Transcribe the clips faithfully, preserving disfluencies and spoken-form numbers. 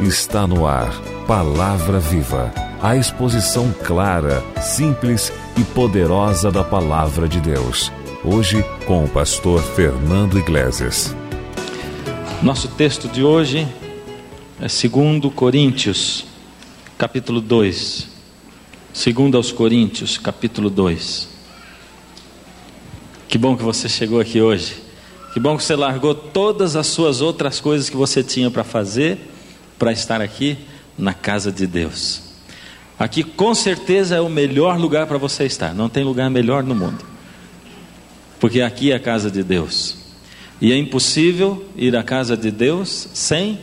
Está no ar, Palavra Viva, a exposição clara, simples e poderosa da Palavra de Deus. Hoje com o pastor Fernando Iglesias. Nosso texto de hoje é segundo Coríntios, capítulo dois. Segundo aos Coríntios, capítulo dois. Que bom que você chegou aqui hoje. Que bom que você largou todas as suas outras coisas que você tinha para fazer, para estar aqui na casa de Deus. Aqui com certeza é o melhor lugar para você estar. Não tem lugar melhor no mundo, porque aqui é a casa de Deus. E é impossível ir à casa de Deus sem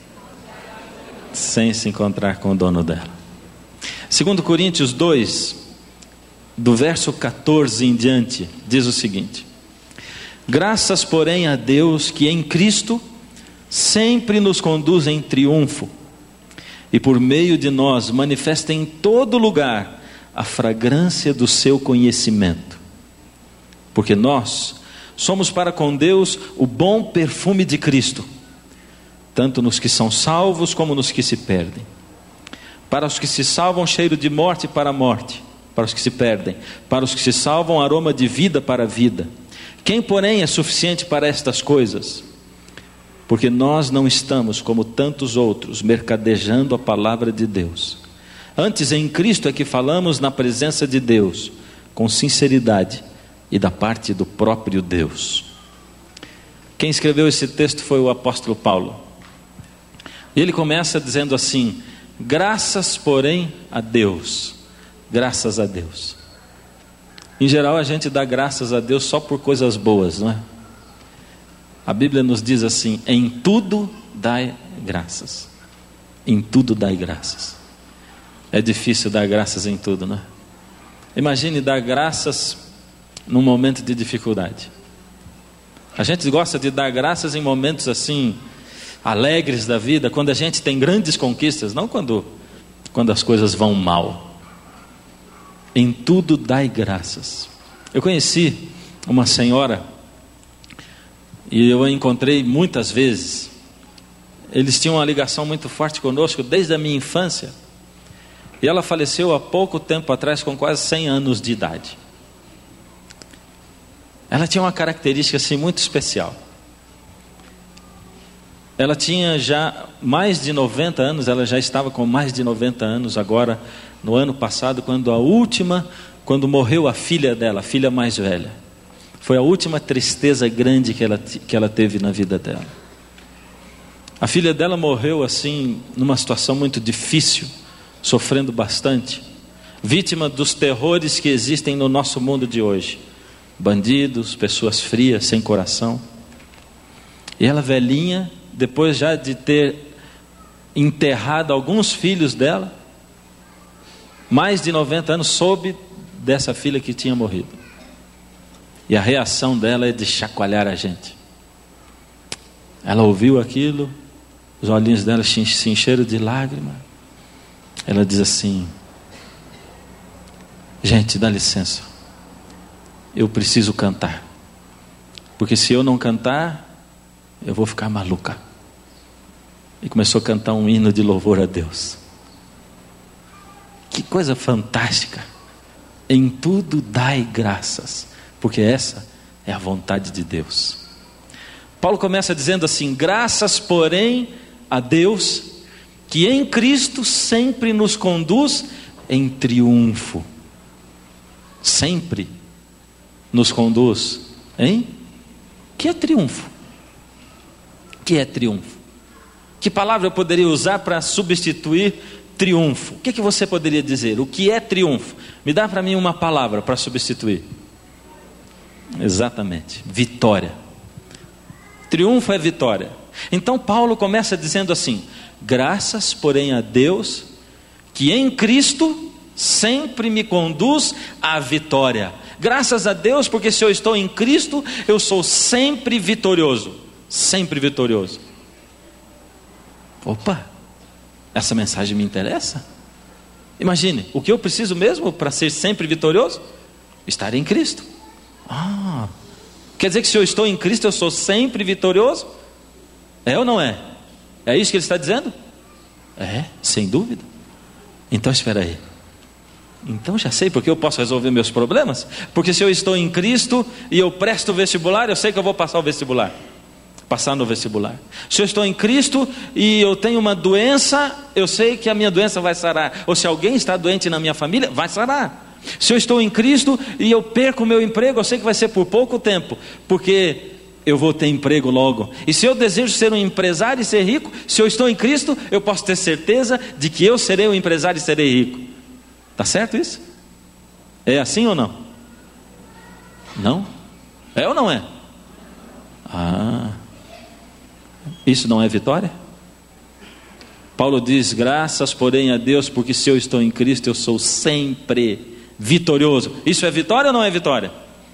sem se encontrar com o dono dela. Segundo Coríntios dois, do verso catorze em diante, diz o seguinte: graças, porém, a Deus que em Cristo sempre nos conduz em triunfo, e por meio de nós manifesta em todo lugar a fragrância do seu conhecimento. Porque nós somos para com Deus o bom perfume de Cristo, tanto nos que são salvos como nos que se perdem. Para os que se salvam, cheiro de morte para a morte; para os que se perdem, para os que se salvam, aroma de vida para a vida. Quem, porém, é suficiente para estas coisas? Porque nós não estamos, como tantos outros, mercadejando a palavra de Deus. Antes, em Cristo é que falamos na presença de Deus, com sinceridade e da parte do próprio Deus. Quem escreveu esse texto foi o apóstolo Paulo. E ele começa dizendo assim: graças, porém, a Deus. Graças a Deus. Em geral a gente dá graças a Deus só por coisas boas, não é? A Bíblia nos diz assim: em tudo dai graças. Em tudo dai graças. É difícil dar graças em tudo, não é? Imagine dar graças num momento de dificuldade. A gente gosta de dar graças em momentos assim alegres da vida, quando a gente tem grandes conquistas, não quando, quando as coisas vão mal. Em tudo dai graças. Eu conheci uma senhora, e eu a encontrei muitas vezes. Eles tinham uma ligação muito forte conosco desde a minha infância, e ela faleceu há pouco tempo atrás, com quase cem anos de idade. Ela tinha uma característica assim muito especial. Ela tinha já mais de noventa anos, ela já estava com mais de noventa anos agora, no ano passado, quando a última, quando morreu a filha dela, a filha mais velha. Foi a última tristeza grande que ela, que ela teve na vida dela. A filha dela morreu assim, numa situação muito difícil, sofrendo bastante, vítima dos terrores que existem no nosso mundo de hoje. Bandidos, pessoas frias, sem coração. E ela velhinha, depois já de ter enterrado alguns filhos dela, mais de noventa anos, soube dessa filha que tinha morrido. E a reação dela é de chacoalhar a gente. Ela ouviu aquilo, os olhinhos dela se encheram de lágrimas. Ela diz assim: gente, dá licença, eu preciso cantar, porque se eu não cantar, eu vou ficar maluca. E começou a cantar um hino de louvor a Deus. Que coisa fantástica. Em tudo dai graças, porque essa é a vontade de Deus. Paulo começa dizendo assim: graças, porém, a Deus que em Cristo sempre nos conduz em triunfo. Sempre nos conduz em... que é triunfo? Que é triunfo? Que palavra eu poderia usar para substituir triunfo? O que, que você poderia dizer? O que é triunfo? Me dá para mim uma palavra para substituir. Exatamente, vitória. Triunfo é vitória. Então Paulo começa dizendo assim: graças, porém, a Deus que em Cristo sempre me conduz à vitória. Graças a Deus, porque se eu estou em Cristo, eu sou sempre vitorioso. Sempre vitorioso. Opa, essa mensagem me interessa. Imagine, o que eu preciso mesmo para ser sempre vitorioso? Estar em Cristo. Ah, quer dizer que se eu estou em Cristo, eu sou sempre vitorioso? É ou não é? É isso que ele está dizendo? É, sem dúvida. Então espera aí. Então já sei porque eu posso resolver meus problemas. Porque se eu estou em Cristo e eu presto vestibular, eu sei que eu vou passar o vestibular. Passar no vestibular. Se eu estou em Cristo e eu tenho uma doença, eu sei que a minha doença vai sarar. Ou se alguém está doente na minha família, vai sarar. Se eu estou em Cristo e eu perco o meu emprego, eu sei que vai ser por pouco tempo, porque eu vou ter emprego logo. E se eu desejo ser um empresário e ser rico, se eu estou em Cristo, eu posso ter certeza de que eu serei um empresário e serei rico. Está certo isso? É assim ou não? Não? É ou não é? Ah, isso não é vitória? Paulo diz, graças porém a Deus, porque se eu estou em Cristo, eu sou sempre vitorioso. Isso é vitória ou não é vitória?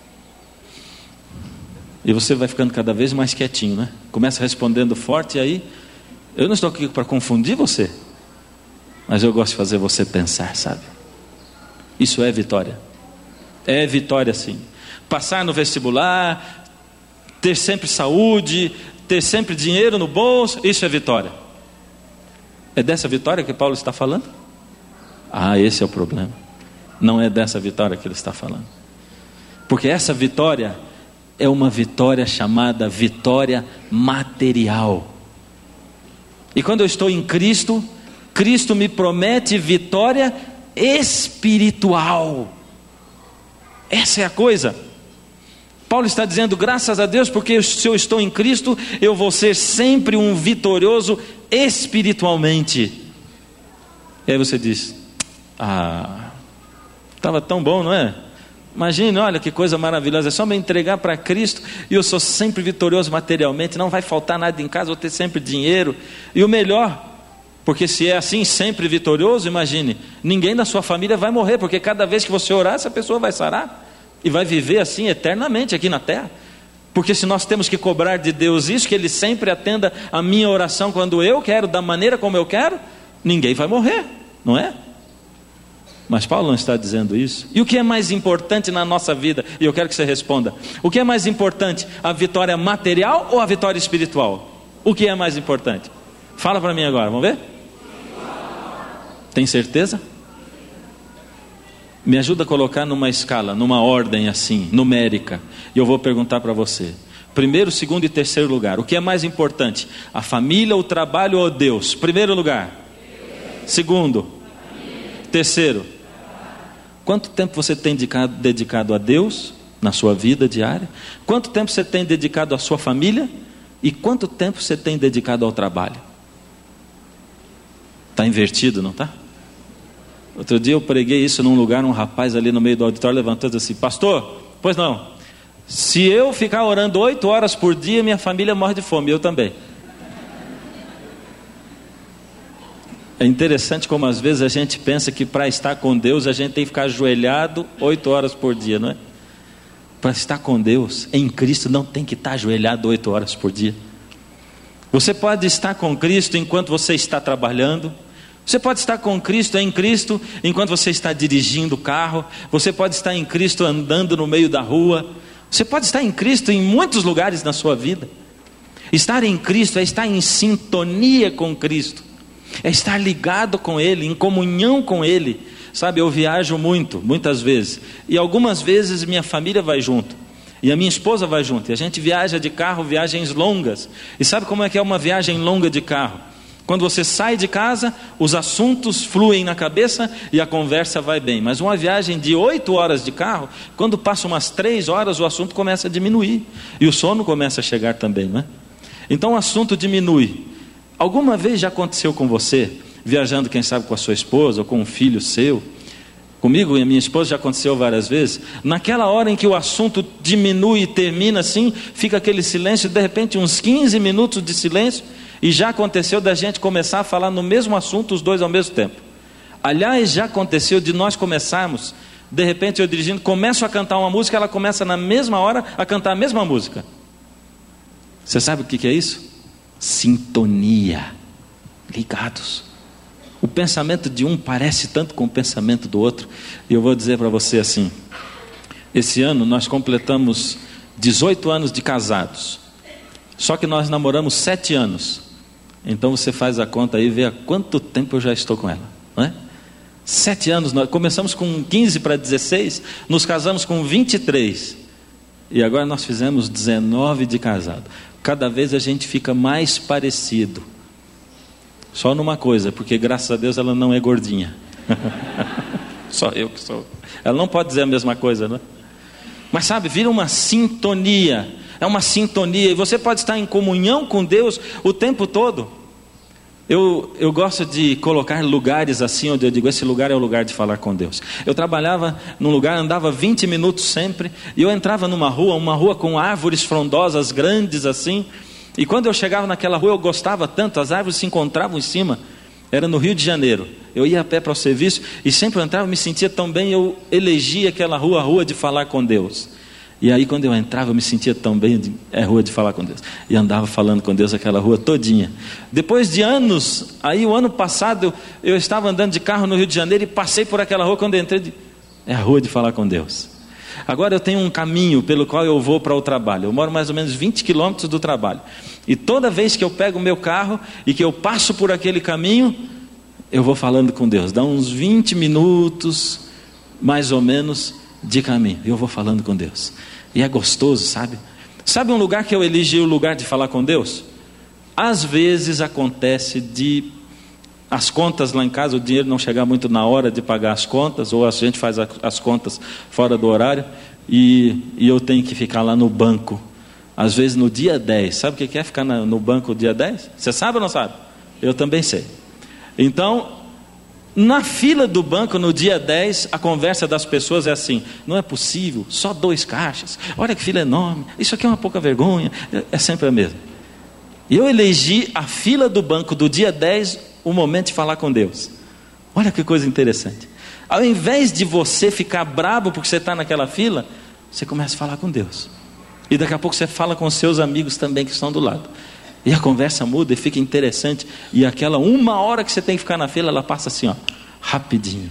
E você vai ficando cada vez mais quietinho, né? Começa respondendo forte e aí, eu não estou aqui para confundir você, mas eu gosto de fazer você pensar, sabe? Isso é vitória. É vitória sim. Passar no vestibular, ter sempre saúde, ter sempre dinheiro no bolso, isso é vitória. É dessa vitória que Paulo está falando? Ah, esse é o problema. Não é dessa vitória que ele está falando. Porque essa vitória é uma vitória chamada vitória material. E quando eu estou em Cristo, Cristo me promete vitória espiritual. Essa é a coisa. Paulo está dizendo, graças a Deus, porque se eu estou em Cristo, eu vou ser sempre um vitorioso espiritualmente. E aí você diz, ah, estava tão bom, não é? Imagine, olha que coisa maravilhosa, é só me entregar para Cristo e eu sou sempre vitorioso materialmente, não vai faltar nada em casa, vou ter sempre dinheiro. E o melhor, porque se é assim, sempre vitorioso, imagine, ninguém da sua família vai morrer, porque cada vez que você orar, essa pessoa vai sarar e vai viver assim eternamente aqui na terra. Porque se nós temos que cobrar de Deus isso, que Ele sempre atenda a minha oração quando eu quero, da maneira como eu quero, ninguém vai morrer, não é? Mas Paulo não está dizendo isso. E o que é mais importante na nossa vida? E eu quero que você responda. O que é mais importante? A vitória material ou a vitória espiritual? O que é mais importante? Fala para mim agora, vamos ver? Tem certeza? Me ajuda a colocar numa escala, numa ordem assim, numérica. E eu vou perguntar para você. Primeiro, segundo e terceiro lugar. O que é mais importante? A família, o trabalho ou Deus? Primeiro lugar. Segundo. Terceiro. Quanto tempo você tem dedicado, dedicado a Deus na sua vida diária? Quanto tempo você tem dedicado à sua família? E quanto tempo você tem dedicado ao trabalho? Está invertido, não está? Outro dia eu preguei isso num lugar, um rapaz ali no meio do auditório levantou e disse assim, pastor, pois não, se eu ficar orando oito horas por dia, minha família morre de fome, eu também. É interessante como às vezes a gente pensa que para estar com Deus a gente tem que ficar ajoelhado oito horas por dia, não é? Para estar com Deus em Cristo não tem que estar ajoelhado oito horas por dia. Você pode estar com Cristo enquanto você está trabalhando. Você pode estar com Cristo em Cristo enquanto você está dirigindo o carro. Você pode estar em Cristo andando no meio da rua. Você pode estar em Cristo em muitos lugares na sua vida. Estar em Cristo é estar em sintonia com Cristo. É estar ligado com Ele, em comunhão com Ele. Sabe, eu viajo muito, muitas vezes. E algumas vezes minha família vai junto. E a minha esposa vai junto. E a gente viaja de carro, viagens longas. E sabe como é que é uma viagem longa de carro? Quando você sai de casa, os assuntos fluem na cabeça e a conversa vai bem. Mas uma viagem de oito horas de carro, quando passa umas três horas, o assunto começa a diminuir. E o sono começa a chegar também, não é? Então o assunto diminui. Alguma vez já aconteceu com você, viajando quem sabe com a sua esposa ou com um filho seu? Comigo e a minha esposa já aconteceu várias vezes. Naquela hora em que o assunto diminui e termina assim, fica aquele silêncio, de repente uns quinze minutos de silêncio, e já aconteceu da gente começar a falar no mesmo assunto os dois ao mesmo tempo. Aliás, já aconteceu de nós começarmos, de repente eu dirigindo, começo a cantar uma música, ela começa na mesma hora a cantar a mesma música. Você sabe o que é isso? Sintonia, ligados. O pensamento de um parece tanto com o pensamento do outro. E eu vou dizer para você assim, esse ano nós completamos dezoito anos de casados. Só que nós namoramos sete anos. Então você faz a conta aí e vê há quanto tempo eu já estou com ela, não é? Sete anos, nós começamos com quinze para dezesseis, nos casamos com vinte e três, e agora nós fizemos dezenove de casado. Cada vez a gente fica mais parecido, só numa coisa, porque graças a Deus ela não é gordinha. Só eu que sou. Ela não pode dizer a mesma coisa, né? Mas sabe, vira uma sintonia. É uma sintonia. E você pode estar em comunhão com Deus o tempo todo. Eu, eu gosto de colocar lugares assim, onde eu digo, esse lugar é o lugar de falar com Deus. Eu trabalhava num lugar, andava vinte minutos sempre, e eu entrava numa rua, uma rua com árvores frondosas, grandes assim, e quando eu chegava naquela rua, eu gostava tanto, as árvores se encontravam em cima, era no Rio de Janeiro. Eu ia a pé para o serviço, e sempre eu entrava, me sentia tão bem, eu elegia aquela rua, a rua de falar com Deus. E aí quando eu entrava eu me sentia tão bem, é rua de falar com Deus, e andava falando com Deus aquela rua todinha. Depois de anos, aí o ano passado eu, eu estava andando de carro no Rio de Janeiro e passei por aquela rua, quando eu entrei, de, é a rua de falar com Deus. Agora eu tenho um caminho pelo qual eu vou para o trabalho, eu moro mais ou menos vinte quilômetros do trabalho, e toda vez que eu pego o meu carro e que eu passo por aquele caminho, eu vou falando com Deus, dá uns vinte minutos mais ou menos de caminho, e eu vou falando com Deus, e é gostoso, sabe? Sabe um lugar que eu elegi o lugar de falar com Deus? Às vezes acontece de as contas lá em casa, o dinheiro não chegar muito na hora de pagar as contas, ou a gente faz as contas fora do horário, e, e eu tenho que ficar lá no banco, às vezes no dia dez, sabe o que é ficar no banco no dia dez? Você sabe ou não sabe? Eu também sei. Então, na fila do banco no dia dez, a conversa das pessoas é assim: não é possível, só dois caixas, olha que fila enorme, isso aqui é uma pouca vergonha, é sempre a mesma. E eu elegi a fila do banco do dia dez, o momento de falar com Deus. Olha que coisa interessante, ao invés de você ficar bravo porque você está naquela fila, você começa a falar com Deus, e daqui a pouco você fala com seus amigos também que estão do lado, e a conversa muda e fica interessante, e aquela uma hora que você tem que ficar na fila, ela passa assim, ó, rapidinho.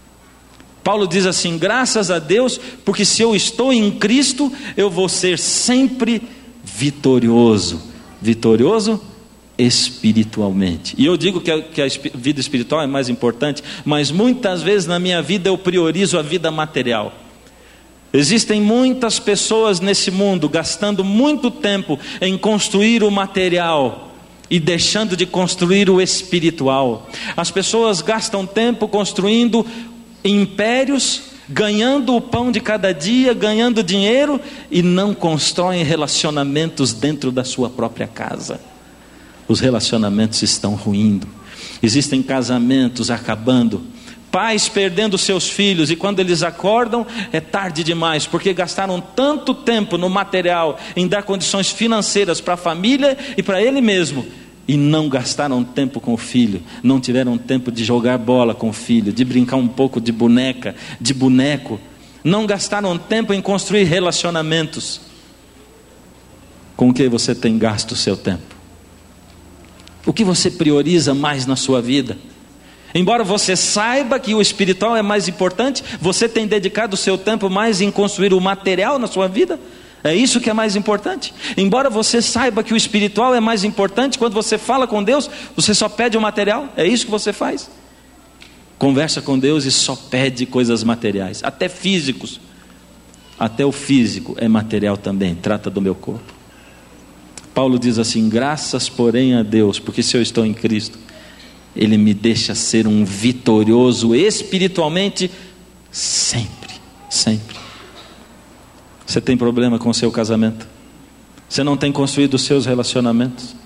Paulo diz assim: graças a Deus, porque se eu estou em Cristo, eu vou ser sempre vitorioso. Vitorioso espiritualmente. E eu digo que a, que a vida espiritual é mais importante, mas muitas vezes na minha vida eu priorizo a vida material. Existem muitas pessoas nesse mundo gastando muito tempo em construir o material e deixando de construir o espiritual. As pessoas gastam tempo construindo impérios, ganhando o pão de cada dia, ganhando dinheiro, e não constroem relacionamentos dentro da sua própria casa. Os relacionamentos estão ruindo. Existem casamentos acabando, pais perdendo seus filhos, e quando eles acordam é tarde demais, porque gastaram tanto tempo no material, em dar condições financeiras para a família e para ele mesmo, e não gastaram tempo com o filho, não tiveram tempo de jogar bola com o filho, de brincar um pouco de boneca, de boneco, não gastaram tempo em construir relacionamentos. Com o que você tem gasto o seu tempo? O que você prioriza mais na sua vida? Embora você saiba que o espiritual é mais importante, você tem dedicado o seu tempo mais em construir o material na sua vida? É isso que é mais importante? Embora você saiba que o espiritual é mais importante, quando você fala com Deus, você só pede o material? É isso que você faz? Conversa com Deus e só pede coisas materiais, até físicos. Até o físico é material também, trata do meu corpo. Paulo diz assim: graças porém a Deus, porque se eu estou em Cristo, Ele me deixa ser um vitorioso espiritualmente sempre, sempre. Você tem problema com o seu casamento? Você não tem construído os seus relacionamentos?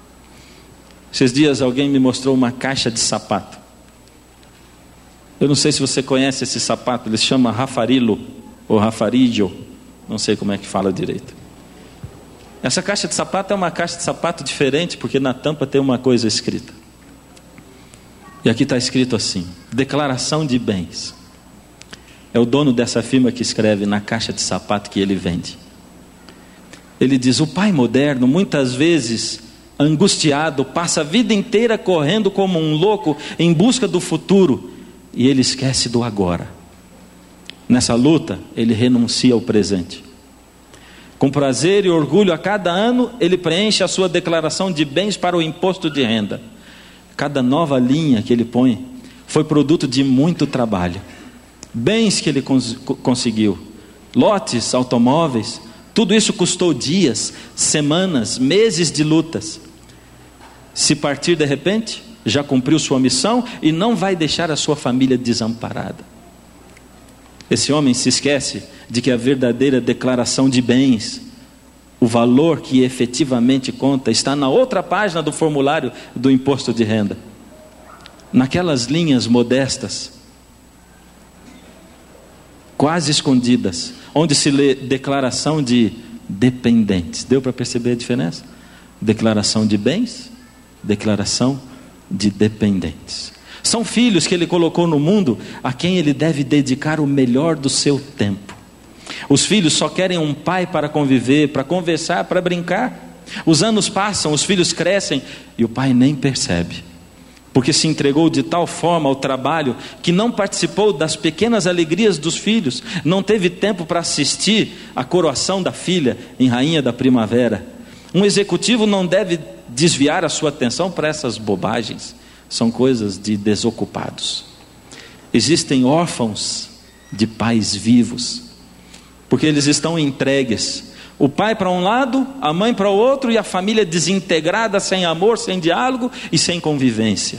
Esses dias alguém me mostrou uma caixa de sapato. Eu não sei se você conhece esse sapato, ele se chama Raffarillo, ou Raffarillo, não sei como é que fala direito. Essa caixa de sapato é uma caixa de sapato diferente, porque na tampa tem uma coisa escrita. E aqui está escrito assim: declaração de bens. É o dono dessa firma que escreve na caixa de sapato que ele vende. Ele diz: o pai moderno, muitas vezes angustiado, passa a vida inteira correndo como um louco em busca do futuro, e ele esquece do agora. Nessa luta, ele renuncia ao presente. Com prazer e orgulho, a cada ano, ele preenche a sua declaração de bens para o imposto de renda. Cada nova linha que ele põe foi produto de muito trabalho. Bens que ele cons- conseguiu, lotes, automóveis, tudo isso custou dias, semanas, meses de lutas. Se partir de repente, já cumpriu sua missão e não vai deixar a sua família desamparada. Esse homem se esquece de que a verdadeira declaração de bens, o valor que efetivamente conta, está na outra página do formulário do imposto de renda. Naquelas linhas modestas, quase escondidas, onde se lê declaração de dependentes. Deu para perceber a diferença? Declaração de bens, declaração de dependentes. São filhos que ele colocou no mundo a quem ele deve dedicar o melhor do seu tempo. Os filhos só querem um pai para conviver, para conversar, para brincar. Os anos passam, os filhos crescem e o pai nem percebe, porque se entregou de tal forma ao trabalho que não participou das pequenas alegrias dos filhos, não teve tempo para assistir à coroação da filha em Rainha da Primavera. Um executivo não deve desviar a sua atenção para essas bobagens, são coisas de desocupados. Existem órfãos de pais vivos, porque eles estão entregues, o pai para um lado, a mãe para o outro, e a família desintegrada, sem amor, sem diálogo e sem convivência.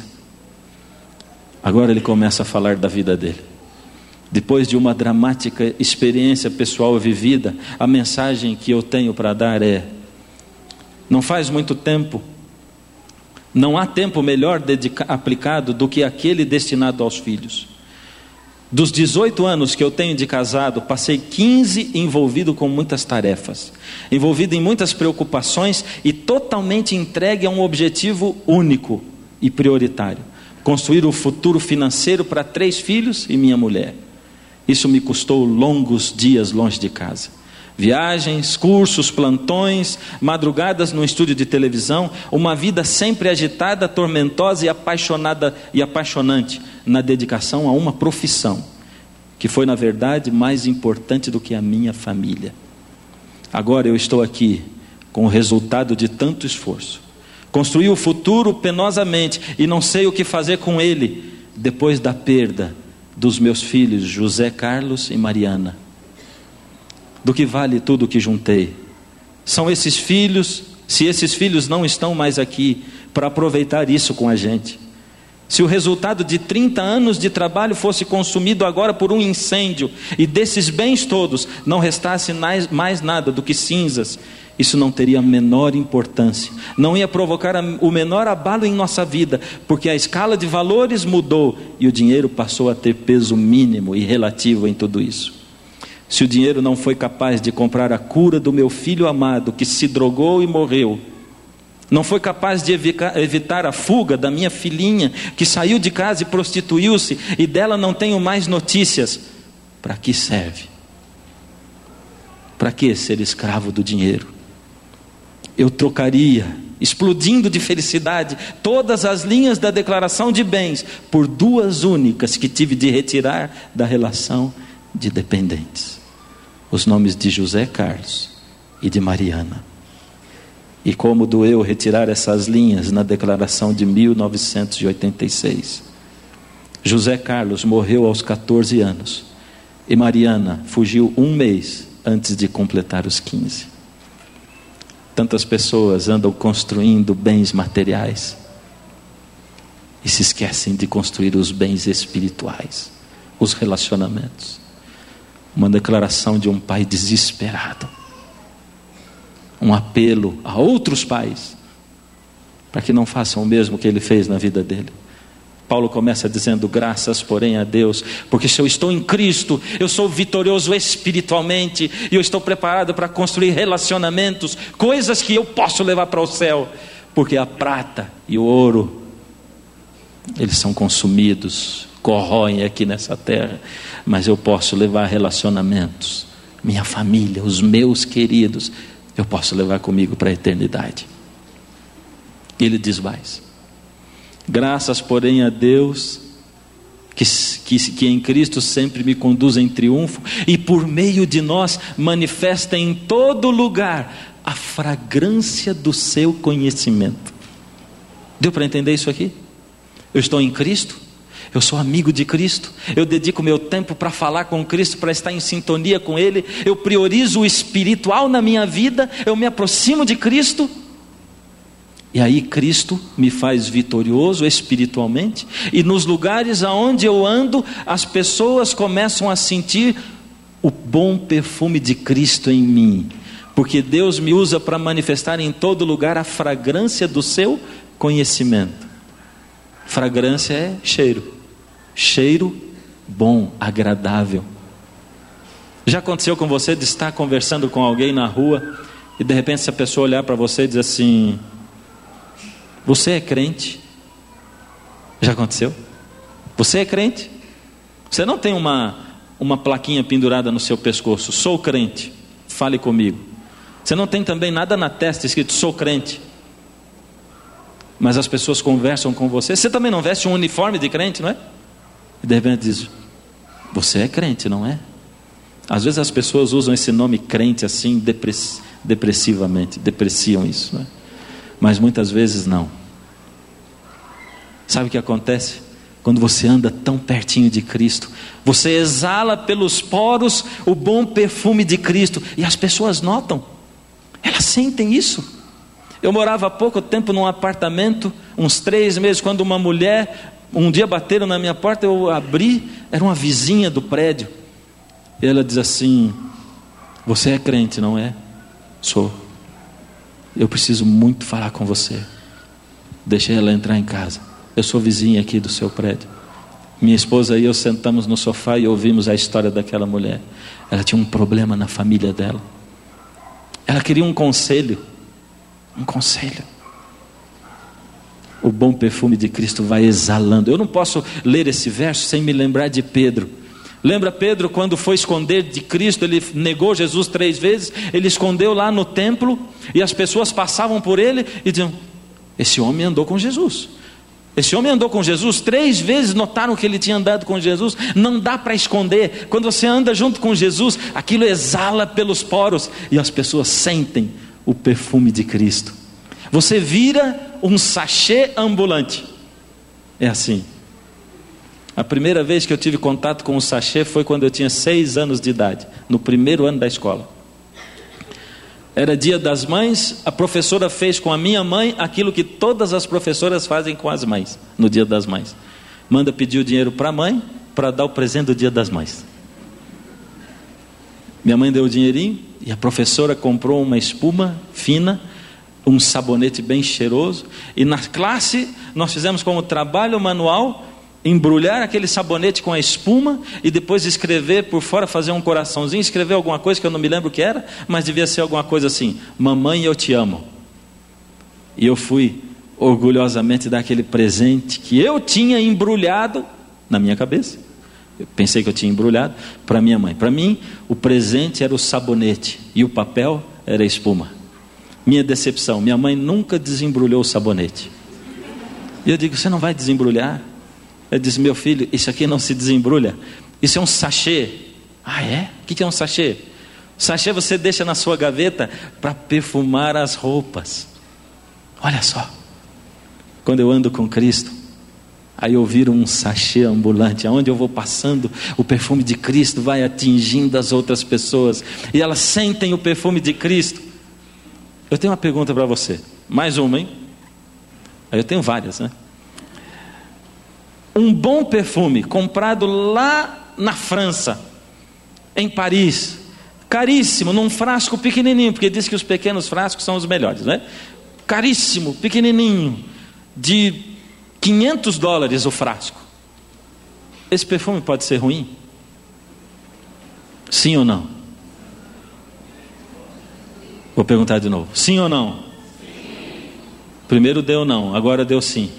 Agora ele começa a falar da vida dele. Depois de uma dramática experiência pessoal vivida, a mensagem que eu tenho para dar é: não faz muito tempo, não há tempo melhor dedica- aplicado do que aquele destinado aos filhos. Dos dezoito anos que eu tenho de casado, passei quinze envolvido com muitas tarefas, envolvido em muitas preocupações e totalmente entregue a um objetivo único e prioritário: construir o futuro financeiro para três filhos e minha mulher. Isso me custou longos dias longe de casa, viagens, cursos, plantões, madrugadas no estúdio de televisão, uma vida sempre agitada, tormentosa e apaixonada e apaixonante na dedicação a uma profissão que foi na verdade mais importante do que a minha família. Agora eu estou aqui com o resultado de tanto esforço. Construí o futuro penosamente e não sei o que fazer com ele depois da perda dos meus filhos José Carlos e Mariana. Do que vale tudo o que juntei? São esses filhos, se esses filhos não estão mais aqui para aproveitar isso com a gente. Se o resultado de trinta anos de trabalho fosse consumido agora por um incêndio e desses bens todos não restasse mais, mais nada do que cinzas, isso não teria a menor importância, não ia provocar o menor abalo em nossa vida, porque a escala de valores mudou e o dinheiro passou a ter peso mínimo e relativo em tudo isso. Se o dinheiro não foi capaz de comprar a cura do meu filho amado que se drogou e morreu, não foi capaz de evitar a fuga da minha filhinha que saiu de casa e prostituiu-se e dela não tenho mais notícias, para que serve? Para que ser escravo do dinheiro? Eu trocaria, explodindo de felicidade, todas as linhas da declaração de bens por duas únicas que tive de retirar da relação de dependentes: os nomes de José Carlos e de Mariana. E como doeu retirar essas linhas na declaração de mil novecentos e oitenta e seis. José Carlos morreu aos catorze anos e Mariana fugiu um mês antes de completar os quinze. Tantas pessoas andam construindo bens materiais e se esquecem de construir os bens espirituais, os relacionamentos. Uma declaração de um pai desesperado, um apelo a outros pais para que não façam o mesmo que ele fez na vida dele. Paulo começa dizendo: graças porém a Deus, porque se eu estou em Cristo, eu sou vitorioso espiritualmente e eu estou preparado para construir relacionamentos, coisas que eu posso levar para o céu, porque a prata e o ouro, eles são consumidos, corroem aqui nessa terra, mas eu posso levar relacionamentos, minha família, os meus queridos, eu posso levar comigo para a eternidade. Ele diz mais: graças porém a Deus que, que, que em Cristo sempre me conduz em triunfo, e por meio de nós manifesta em todo lugar a fragrância do seu conhecimento. Deu para entender isso aqui? Eu estou em Cristo, eu sou amigo de Cristo, eu dedico meu tempo para falar com Cristo, para estar em sintonia com Ele, eu priorizo o espiritual na minha vida, eu me aproximo de Cristo, e aí Cristo me faz vitorioso espiritualmente, e nos lugares aonde eu ando, as pessoas começam a sentir o bom perfume de Cristo em mim, porque Deus me usa para manifestar em todo lugar a fragrância do seu conhecimento. Fragrância é cheiro, cheiro bom, agradável. Já aconteceu com você de estar conversando com alguém na rua e de repente essa pessoa olhar para você e dizer assim: você é crente? Já aconteceu? Você é crente? Você não tem uma, uma plaquinha pendurada no seu pescoço: sou crente, fale comigo. Você não tem também nada na testa escrito sou crente, mas as pessoas conversam com você. Você também não veste um uniforme de crente, não é? E de repente diz: você é crente, não é? Às vezes as pessoas usam esse nome crente assim depress, depressivamente, depreciam isso, não é? Mas muitas vezes não. Sabe o que acontece? Quando você anda tão pertinho de Cristo, você exala pelos poros o bom perfume de Cristo, e as pessoas notam, elas sentem isso. Eu morava há pouco tempo num apartamento, uns três meses, quando uma mulher, um dia bateram na minha porta, eu abri, era uma vizinha do prédio, e ela diz assim: você é crente, não é? Sou. Eu preciso muito falar com você. Deixei ela entrar em casa. Eu sou vizinha aqui do seu prédio. Minha esposa e eu sentamos no sofá e ouvimos a história daquela mulher. Ela tinha um problema na família dela. Ela queria um conselho. Um conselho. O bom perfume de Cristo vai exalando. Eu não posso ler esse verso sem me lembrar de Pedro. Lembra Pedro quando foi esconder de Cristo? Ele negou Jesus três vezes. Ele escondeu lá no templo, e as pessoas passavam por ele e diziam: esse homem andou com Jesus. Esse homem andou com Jesus três vezes, notaram que ele tinha andado com Jesus. Não dá para esconder. Quando você anda junto com Jesus, aquilo exala pelos poros, e as pessoas sentem o perfume de Cristo. Você vira um sachê ambulante. É assim. A primeira vez que eu tive contato com o sachê foi quando eu tinha seis anos de idade, no primeiro ano da escola. Era dia das mães, a professora fez com a minha mãe aquilo que todas as professoras fazem com as mães no dia das mães: manda pedir o dinheiro para a mãe para dar o presente do dia das mães. Minha mãe deu o dinheirinho e a professora comprou uma espuma fina, um sabonete bem cheiroso, e na classe nós fizemos como trabalho manual embrulhar aquele sabonete com a espuma e depois escrever por fora, fazer um coraçãozinho, escrever alguma coisa que eu não me lembro o que era, mas devia ser alguma coisa assim: mamãe, eu te amo. E eu fui orgulhosamente dar aquele presente que eu tinha embrulhado na minha cabeça. Eu pensei que eu tinha embrulhado para minha mãe. Para mim, o presente era o sabonete e o papel era a espuma. Minha decepção: minha mãe nunca desembrulhou o sabonete. E eu digo: você não vai desembrulhar? Eu disse: meu filho, isso aqui não se desembrulha, isso é um sachê. Ah, é? O que é um sachê? Sachê você deixa na sua gaveta para perfumar as roupas. Olha só, quando eu ando com Cristo, aí eu viro um sachê ambulante. Aonde eu vou passando, o perfume de Cristo vai atingindo as outras pessoas, e elas sentem o perfume de Cristo. Eu tenho uma pergunta para você, mais uma, hein? Aí eu tenho várias, né? Um bom perfume comprado lá na França, em Paris, caríssimo, num frasco pequenininho, porque diz que os pequenos frascos são os melhores, né? Caríssimo, pequenininho, de quinhentos dólares o frasco. Esse perfume pode ser ruim? Sim ou não? Vou perguntar de novo: sim ou não? Sim. Primeiro deu não, agora deu sim.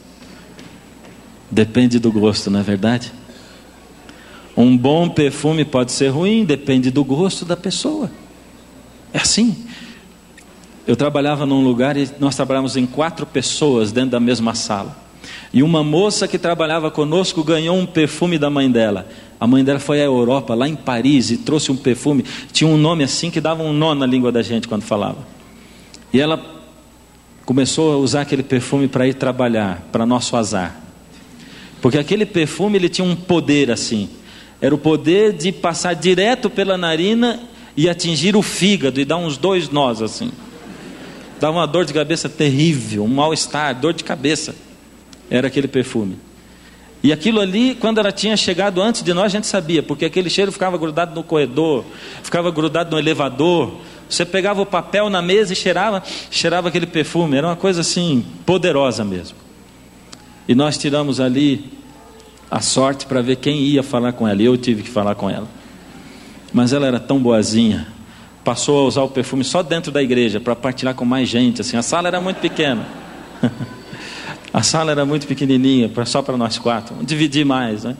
Depende do gosto, não é verdade? Um bom perfume pode ser ruim, depende do gosto da pessoa. É assim. Eu trabalhava num lugar e nós trabalhávamos em quatro pessoas dentro da mesma sala. E uma moça que trabalhava conosco ganhou um perfume da mãe dela. A mãe dela foi à Europa, lá em Paris, e trouxe um perfume. Tinha um nome assim que dava um nó na língua da gente quando falava. E ela começou a usar aquele perfume para ir trabalhar, para nosso azar. Porque aquele perfume, ele tinha um poder assim. Era o poder de passar direto pela narina e atingir o fígado e dar uns dois nós assim. Dava uma dor de cabeça terrível, um mal-estar, dor de cabeça. Era aquele perfume. E aquilo ali, quando ela tinha chegado antes de nós, a gente sabia, porque aquele cheiro ficava grudado no corredor, ficava grudado no elevador. Você pegava o papel na mesa e cheirava, cheirava aquele perfume. Era uma coisa assim, poderosa mesmo. E nós tiramos ali a sorte para ver quem ia falar com ela. E eu tive que falar com ela. Mas ela era tão boazinha, passou a usar o perfume só dentro da igreja, para partilhar com mais gente. Assim, a sala era muito pequena. A sala era muito pequenininha, só para nós quatro. Vamos dividir mais, né?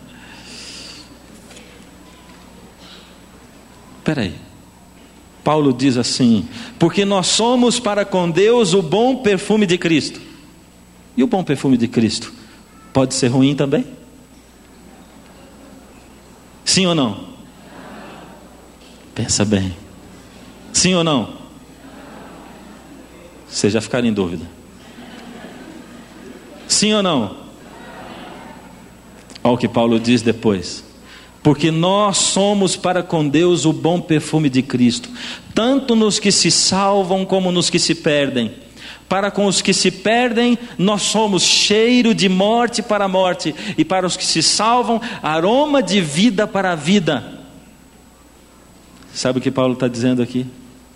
Espera aí. Paulo diz assim: porque nós somos para com Deus o bom perfume de Cristo. E o bom perfume de Cristo pode ser ruim também? Sim ou não? Pensa bem. Sim ou não? Vocês já ficaram em dúvida. Sim ou não? Olha o que Paulo diz depois: porque nós somos para com Deus o bom perfume de Cristo, tanto nos que se salvam como nos que se perdem. Para com os que se perdem, nós somos cheiro de morte para a morte, e para os que se salvam, aroma de vida para a vida. Sabe o que Paulo está dizendo aqui?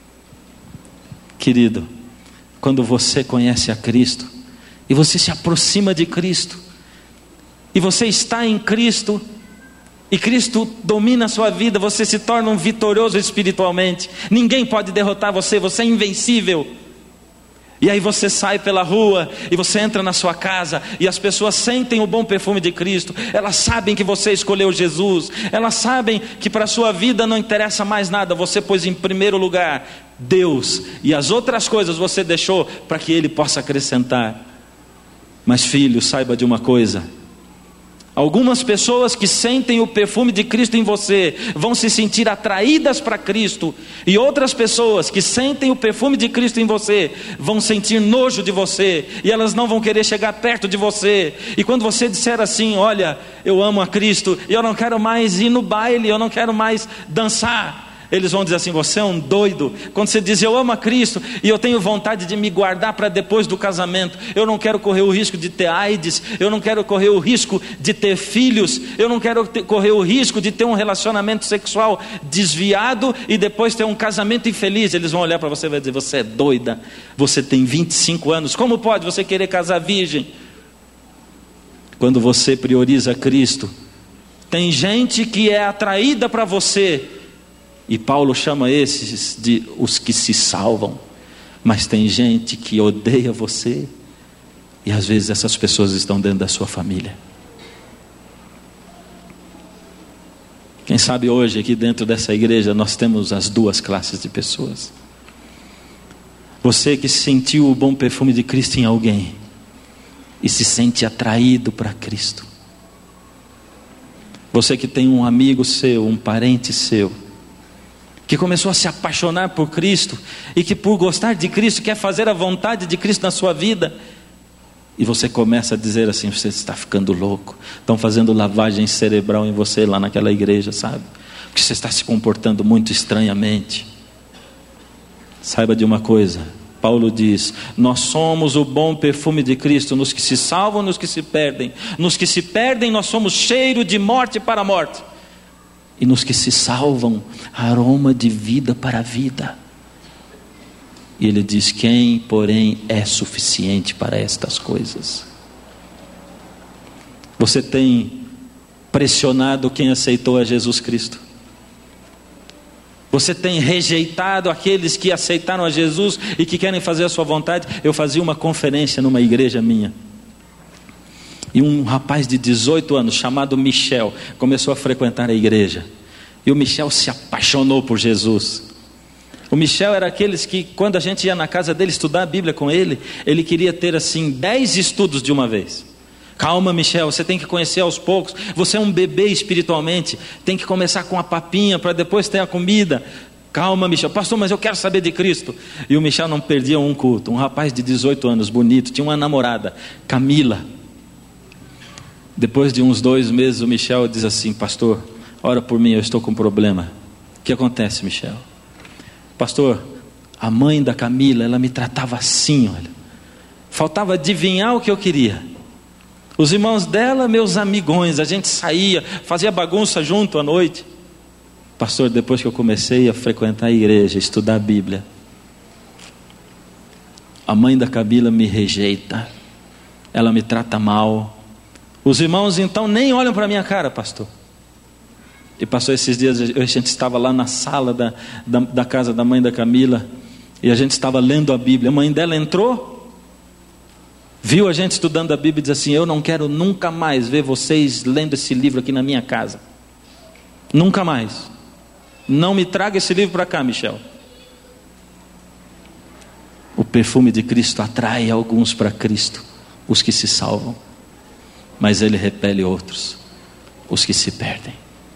Querido, quando você conhece a Cristo, e você se aproxima de Cristo, e você está em Cristo, e Cristo domina a sua vida, você se torna um vitorioso espiritualmente. Ninguém pode derrotar você, você é invencível. E aí você sai pela rua, e você entra na sua casa, e as pessoas sentem o bom perfume de Cristo. Elas sabem que você escolheu Jesus. Elas sabem que para a sua vida não interessa mais nada. Você pôs em primeiro lugar Deus, e as outras coisas você deixou para que Ele possa acrescentar. Mas filho, saiba de uma coisa: algumas pessoas que sentem o perfume de Cristo em você vão se sentir atraídas para Cristo, e outras pessoas que sentem o perfume de Cristo em você vão sentir nojo de você, e elas não vão querer chegar perto de você. E quando você disser assim: olha, eu amo a Cristo, e eu não quero mais ir no baile, eu não quero mais dançar, eles vão dizer assim: você é um doido. Quando você diz: eu amo a Cristo e eu tenho vontade de me guardar para depois do casamento, eu não quero correr o risco de ter AIDS, eu não quero correr o risco de ter filhos, eu não quero ter, correr o risco de ter um relacionamento sexual desviado e depois ter um casamento infeliz. Eles vão olhar para você e vão dizer: você é doida, você tem vinte e cinco anos, como pode você querer casar virgem? Quando você prioriza Cristo, tem gente que é atraída para você, e Paulo chama esses de os que se salvam. Mas tem gente que odeia você, e às vezes essas pessoas estão dentro da sua família. Quem sabe hoje aqui dentro dessa igreja nós temos as duas classes de pessoas. Você que sentiu o bom perfume de Cristo em alguém e se sente atraído para Cristo. Você que tem um amigo seu, um parente seu, que começou a se apaixonar por Cristo, e que por gostar de Cristo quer fazer a vontade de Cristo na sua vida, e você começa a dizer assim: você está ficando louco, estão fazendo lavagem cerebral em você lá naquela igreja, sabe? Porque você está se comportando muito estranhamente. Saiba de uma coisa: Paulo diz: nós somos o bom perfume de Cristo, nos que se salvam, nos que se perdem. Nos que se perdem nós somos cheiro de morte para a morte, e nos que se salvam, aroma de vida para a vida. E ele diz: quem, porém, é suficiente para estas coisas? Você tem pressionado quem aceitou a Jesus Cristo? Você tem rejeitado aqueles que aceitaram a Jesus e que querem fazer a sua vontade? Eu fazia uma conferência numa igreja minha, e um rapaz de dezoito anos chamado Michel começou a frequentar a igreja. E o Michel se apaixonou por Jesus. O Michel era aqueles que, quando a gente ia na casa dele estudar a Bíblia com ele, ele queria ter assim dez estudos de uma vez. Calma, Michel, você tem que conhecer aos poucos. Você é um bebê espiritualmente. Tem que começar com a papinha para depois ter a comida. Calma, Michel. Pastor, mas eu quero saber de Cristo. E o Michel não perdia um culto. Um rapaz de dezoito anos, bonito, tinha uma namorada, Camila. Depois de uns dois meses, o Michel diz assim: pastor, ora por mim, eu estou com um problema. O que acontece, Michel? Pastor, a mãe da Camila, ela me tratava assim, olha. Faltava adivinhar o que eu queria. Os irmãos dela, meus amigões, a gente saía, fazia bagunça junto à noite. Pastor, depois que eu comecei a frequentar a igreja, estudar a Bíblia, a mãe da Camila me rejeita, ela me trata mal. Os irmãos então nem olham para a minha cara, pastor. E pastor, esses dias a gente estava lá na sala da, da, da casa da mãe da Camila, e a gente estava lendo a Bíblia. A mãe dela entrou, viu a gente estudando a Bíblia e diz assim: eu não quero nunca mais ver vocês lendo esse livro aqui na minha casa. Nunca mais. Não me traga esse livro para cá, Michel. O perfume de Cristo atrai alguns para Cristo, os que se salvam. Mas ele repele outros, os que se perdem.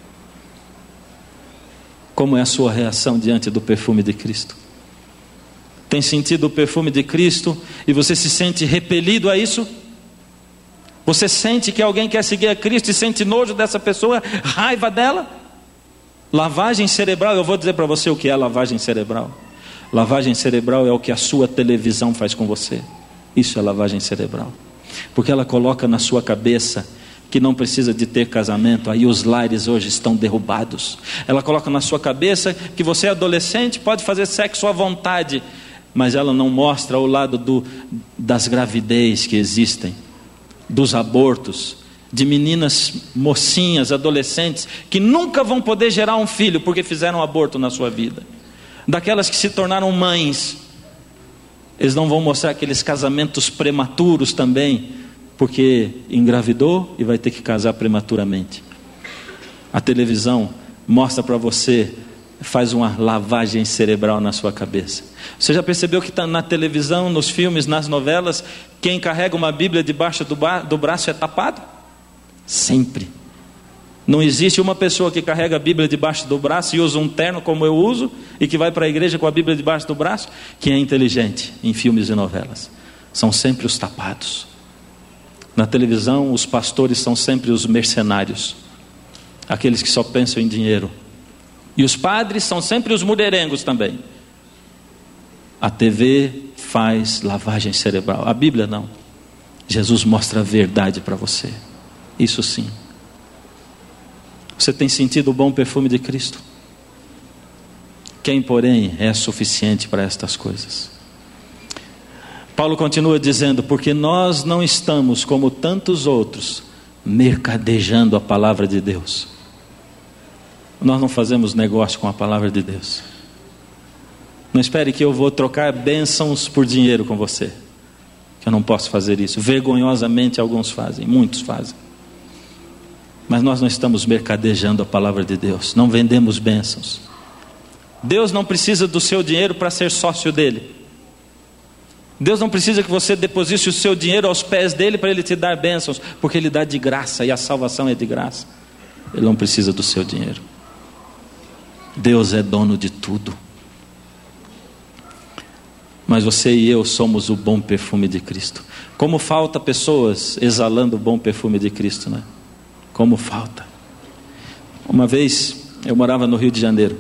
Como é a sua reação diante do perfume de Cristo? Tem sentido o perfume de Cristo e você se sente repelido a isso? Você sente que alguém quer seguir a Cristo e sente nojo dessa pessoa, raiva dela? Lavagem cerebral, eu vou dizer para você o que é lavagem cerebral. Lavagem cerebral é o que a sua televisão faz com você. Isso é lavagem cerebral. Porque ela coloca na sua cabeça que não precisa de ter casamento, aí os lares hoje estão derrubados. Ela coloca na sua cabeça que você é adolescente, pode fazer sexo à vontade, mas ela não mostra o lado do, das gravidez que existem, dos abortos, de meninas mocinhas, adolescentes, que nunca vão poder gerar um filho porque fizeram um aborto na sua vida, daquelas que se tornaram mães. Eles não vão mostrar aqueles casamentos prematuros também, porque engravidou e vai ter que casar prematuramente. A televisão mostra para você, faz uma lavagem cerebral na sua cabeça. Você já percebeu que tá na televisão, nos filmes, nas novelas, quem carrega uma Bíblia debaixo do, ba- do braço é tapado? Sempre. Não existe uma pessoa que carrega a Bíblia debaixo do braço e usa um terno como eu uso e que vai para a igreja com a Bíblia debaixo do braço, que é inteligente em filmes e novelas. São sempre os tapados. Na televisão, os pastores são sempre os mercenários, aqueles que só pensam em dinheiro. E os padres são sempre os mulherengos também. A T V faz lavagem cerebral, a Bíblia não. Jesus mostra a verdade para você. Isso sim. Você tem sentido o bom perfume de Cristo? Quem, porém, é suficiente para estas coisas? Paulo continua dizendo: porque nós não estamos como tantos outros, mercadejando a palavra de Deus. Nós não fazemos negócio com a palavra de Deus. Não espere que eu vou trocar bênçãos por dinheiro com você, que eu não posso fazer isso. Vergonhosamente alguns fazem, muitos fazem. Mas nós não estamos mercadejando a palavra de Deus, não vendemos bênçãos. Deus não precisa do seu dinheiro para ser sócio dele. Deus não precisa que você deposite o seu dinheiro aos pés dele para ele te dar bênçãos, porque ele dá de graça e a salvação é de graça. Ele não precisa do seu dinheiro. Deus é dono de tudo. Mas você e eu somos o bom perfume de Cristo. Como falta pessoas exalando o bom perfume de Cristo, né? Como falta. Uma vez eu morava no Rio de Janeiro,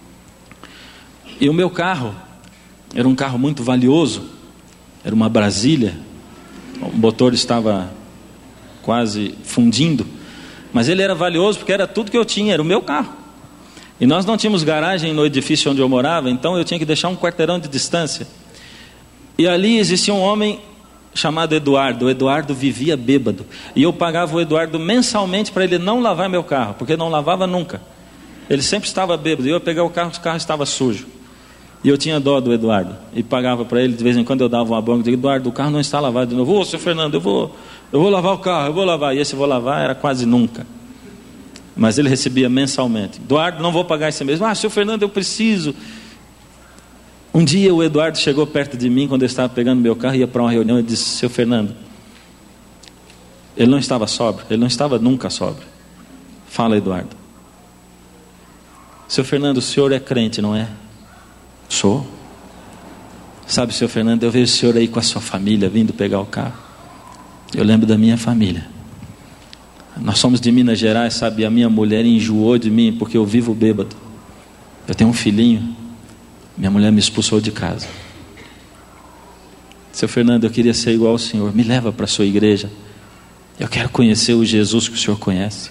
e o meu carro era um carro muito valioso, era uma Brasília, o motor estava quase fundindo, mas ele era valioso porque era tudo que eu tinha, era o meu carro. E nós não tínhamos garagem no edifício onde eu morava, então eu tinha que deixar um quarteirão de distância. E ali existia um homem chamado Eduardo. O Eduardo vivia bêbado, e eu pagava o Eduardo mensalmente para ele não lavar meu carro, porque não lavava nunca. Ele sempre estava bêbado, e eu ia pegar o carro, o carro estava sujo, e eu tinha dó do Eduardo, e pagava para ele. De vez em quando eu dava uma bronca, eu dizia: Eduardo, o carro não está lavado de novo. Ô, seu Fernando, eu vou, eu vou lavar o carro, eu vou lavar. E esse vou lavar era quase nunca, mas ele recebia mensalmente. Eduardo, não vou pagar esse mês. Ah, seu Fernando, eu preciso. Um dia o Eduardo chegou perto de mim, quando eu estava pegando meu carro, ia para uma reunião, e disse: seu Fernando, Ele não estava sóbrio, ele não estava nunca sóbrio. Fala, Eduardo. Seu Fernando, o senhor é crente, não é? Sou. Sabe, seu Fernando, eu vejo o senhor aí com a sua família vindo pegar o carro. Eu lembro da minha família. Nós somos de Minas Gerais, sabe? A minha mulher enjoou de mim porque eu vivo bêbado. Eu tenho um filhinho. Minha mulher me expulsou de casa. Seu Fernando, eu queria ser igual ao senhor. Me leva para a sua igreja. Eu quero conhecer o Jesus que o senhor conhece.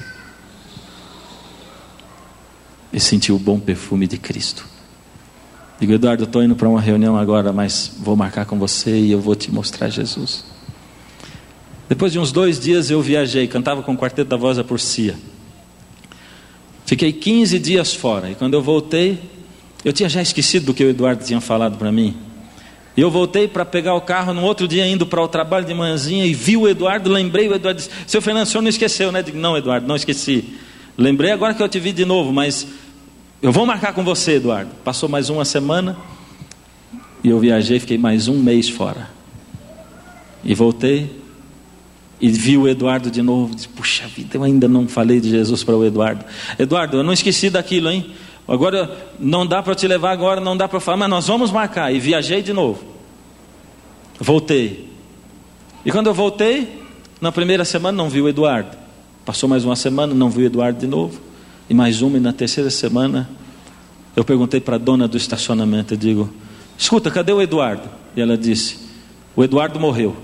E sentir o bom perfume de Cristo. Digo, Eduardo, eu estou indo para uma reunião agora, mas vou marcar com você e eu vou te mostrar Jesus. Depois de uns dois dias eu viajei, cantava com o Quarteto da Voz da Porcia. Fiquei quinze dias fora, e quando eu voltei, eu tinha já esquecido do que o Eduardo tinha falado para mim. E eu voltei para pegar o carro no outro dia, indo para o trabalho de manhãzinha, e vi o Eduardo, lembrei, o Eduardo disse, seu Fernando, o senhor não esqueceu, né? Digo, não, Eduardo, não esqueci. Lembrei agora que eu te vi de novo, mas eu vou marcar com você, Eduardo. Passou mais uma semana, e eu viajei, fiquei mais um mês fora. E voltei, e vi o Eduardo de novo, disse, puxa vida, eu ainda não falei de Jesus para o Eduardo. Eduardo, eu não esqueci daquilo, hein? Agora não dá para te levar agora, não dá para falar, mas nós vamos marcar. E viajei de novo. Voltei. E quando eu voltei, na primeira semana não vi o Eduardo. Passou mais uma semana, não vi o Eduardo de novo. E mais uma, e na terceira semana, eu perguntei para a dona do estacionamento, eu digo, escuta, cadê o Eduardo? E ela disse, o Eduardo morreu.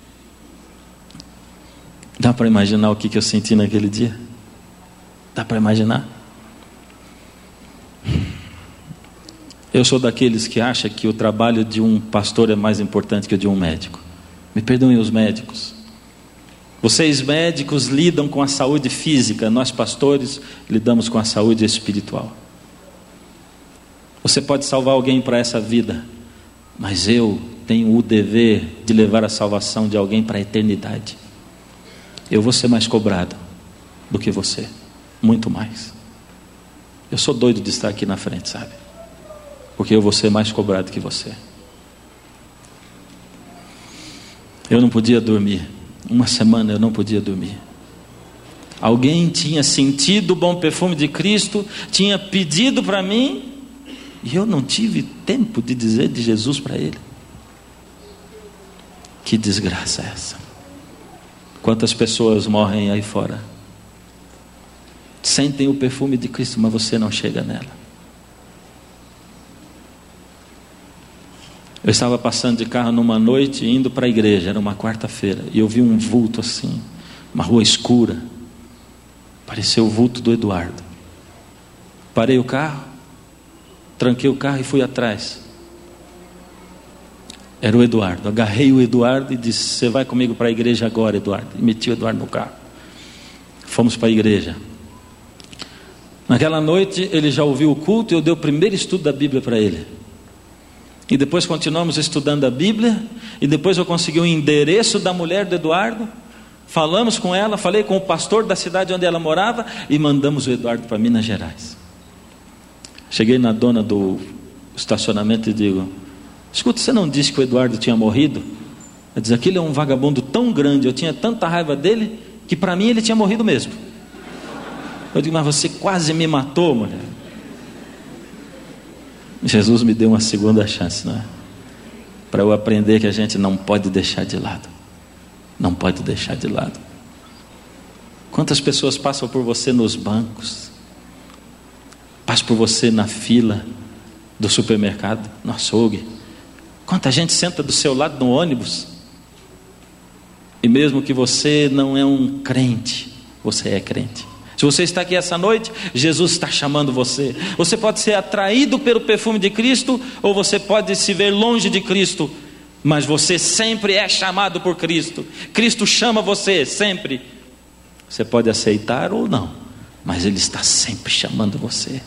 Dá para imaginar o que, que eu senti naquele dia? Dá para imaginar? Eu sou daqueles que acham que o trabalho de um pastor é mais importante que o de um médico. Me perdoem os médicos. Vocês médicos lidam com a saúde física, nós pastores lidamos com a saúde espiritual. Você pode salvar alguém para essa vida, mas eu tenho o dever de levar a salvação de alguém para a eternidade. Eu vou ser mais cobrado do que você, muito mais. Eu sou doido de estar aqui na frente, sabe? Porque eu vou ser mais cobrado que você. Eu não podia dormir. Uma semana eu não podia dormir. Alguém tinha sentido o bom perfume de Cristo, tinha pedido para mim, e eu não tive tempo de dizer de Jesus para ele. Que desgraça é essa? Quantas pessoas morrem aí fora? Sentem o perfume de Cristo, mas você não chega nela. Eu estava passando de carro numa noite, indo para a igreja, era uma quarta-feira, e eu vi um vulto assim, uma rua escura, pareceu o vulto do Eduardo. Parei o carro, tranquei o carro e fui atrás. Era o Eduardo. Agarrei o Eduardo e disse, você vai comigo para a igreja agora, Eduardo. E meti o Eduardo no carro. Fomos para a igreja. Naquela noite ele já ouviu o culto e eu dei o primeiro estudo da Bíblia para ele. E depois continuamos estudando a Bíblia. E depois eu consegui o endereço da mulher do Eduardo. Falamos com ela, falei com o pastor da cidade onde ela morava e mandamos o Eduardo para Minas Gerais. Cheguei na dona do estacionamento e digo, escuta, você não disse que o Eduardo tinha morrido? Ela diz, aquele é um vagabundo tão grande, eu tinha tanta raiva dele, que para mim ele tinha morrido mesmo. Eu digo, mas você quase me matou, mulher. Jesus me deu uma segunda chance, não é? Para eu aprender que a gente não pode deixar de lado. Não pode deixar de lado. Quantas pessoas passam por você nos bancos? Passam por você na fila do supermercado, no açougue. Quanta gente senta do seu lado no ônibus. E mesmo que você não é um crente, você é crente. Se você está aqui essa noite, Jesus está chamando você. Você pode ser atraído pelo perfume de Cristo, ou você pode se ver longe de Cristo, mas você sempre é chamado por Cristo. Cristo chama você sempre. Você pode aceitar ou não, mas Ele está sempre chamando você.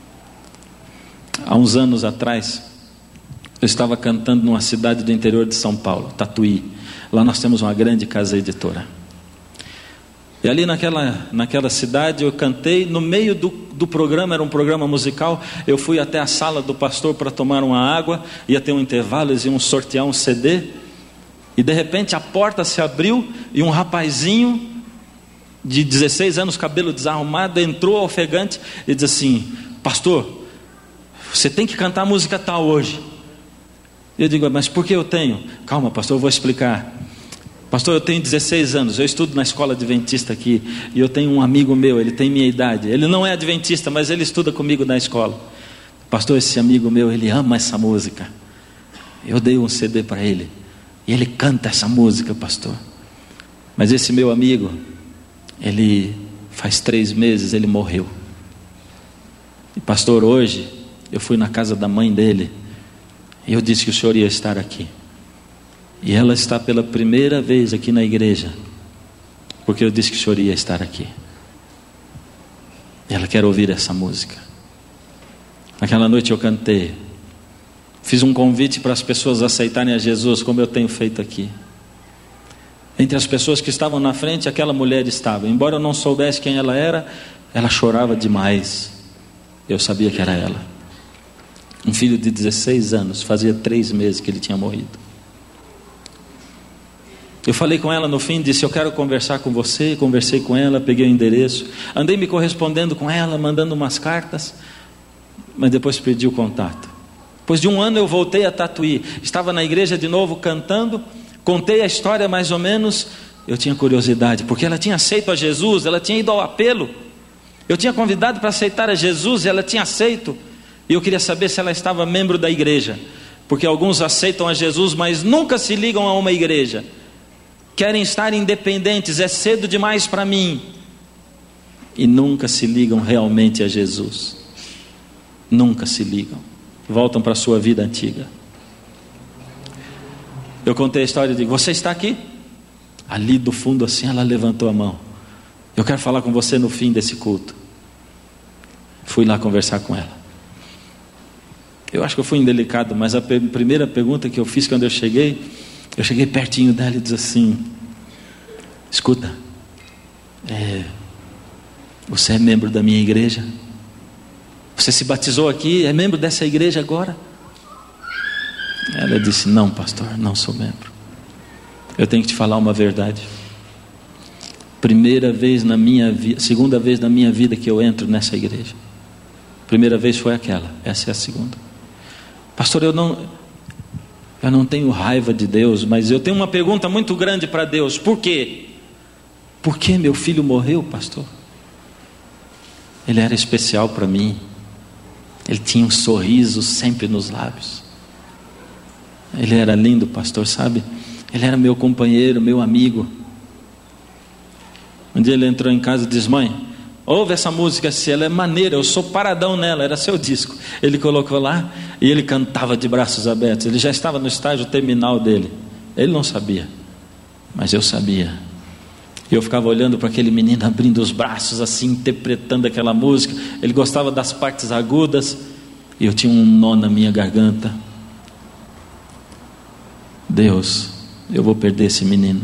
Há uns anos atrás, eu estava cantando numa cidade do interior de São Paulo, Tatuí. Lá nós temos uma grande casa editora. E ali naquela, naquela cidade eu cantei, no meio do, do programa, era um programa musical, eu fui até a sala do pastor para tomar uma água, ia ter um intervalo, eles iam sortear um C D, E de repente a porta se abriu e um rapazinho de dezesseis anos, cabelo desarrumado, entrou ofegante e disse assim: pastor, você tem que cantar música tal hoje. Eu digo: mas por que eu tenho? Calma, pastor, eu vou explicar. Pastor, eu tenho dezesseis anos, eu estudo na escola adventista aqui, e eu tenho um amigo meu, ele tem minha idade, ele não é adventista, mas ele estuda comigo na escola. Pastor, esse amigo meu, ele ama essa música. Eu dei um C D para ele, e ele canta essa música, pastor. Mas esse meu amigo, ele faz três meses ele morreu. E pastor, hoje eu fui na casa da mãe dele, e eu disse que o senhor ia estar aqui. E ela está pela primeira vez aqui na igreja, porque eu disse que o senhor ia estar aqui. E ela quer ouvir essa música. Naquela noite eu cantei, fiz um convite para as pessoas aceitarem a Jesus, como eu tenho feito aqui. Entre as pessoas que estavam na frente, aquela mulher estava. Embora eu não soubesse quem ela era, ela chorava demais. Eu sabia que era ela. Um filho de dezesseis anos, fazia três meses que ele tinha morrido. Eu falei com ela no fim, disse: eu quero conversar com você. Conversei com ela, peguei o endereço, andei me correspondendo com ela, mandando umas cartas, mas depois perdi o contato. Depois de um ano eu voltei a Tatuí, estava na igreja de novo cantando, contei a história mais ou menos. Eu tinha curiosidade, porque ela tinha aceito a Jesus, ela tinha ido ao apelo, eu tinha convidado para aceitar a Jesus e ela tinha aceito, e eu queria saber se ela estava membro da igreja, porque alguns aceitam a Jesus, mas nunca se ligam a uma igreja, querem estar independentes, é cedo demais para mim, e nunca se ligam realmente a Jesus, nunca se ligam, voltam para a sua vida antiga. Eu contei a história e digo: você está aqui? Ali do fundo assim ela levantou a mão: eu quero falar com você no fim desse culto. Fui lá conversar com ela. Eu acho que eu fui indelicado, mas a per- primeira pergunta que eu fiz quando eu cheguei, eu cheguei pertinho dela e disse assim: escuta, é, você é membro da minha igreja? Você se batizou aqui, é membro dessa igreja agora? Ela disse: não, pastor, não sou membro. Eu tenho que te falar uma verdade. Primeira vez na minha vida, segunda vez na minha vida que eu entro nessa igreja. Primeira vez foi aquela, essa é a segunda. Pastor, eu não, eu não tenho raiva de Deus, mas eu tenho uma pergunta muito grande para Deus. Por quê? Por que meu filho morreu, pastor? Ele era especial para mim. Ele tinha um sorriso sempre nos lábios. Ele era lindo, pastor, sabe? Ele era meu companheiro, meu amigo. Um dia ele entrou em casa e disse: mãe, ouve essa música, se ela é maneira, eu sou paradão nela. Era seu disco. Ele colocou lá e ele cantava de braços abertos. Ele já estava no estágio terminal dele. Ele não sabia, mas eu sabia. E eu ficava olhando para aquele menino abrindo os braços assim, interpretando aquela música. Ele gostava das partes agudas, e eu tinha um nó na minha garganta. Deus, eu vou perder esse menino.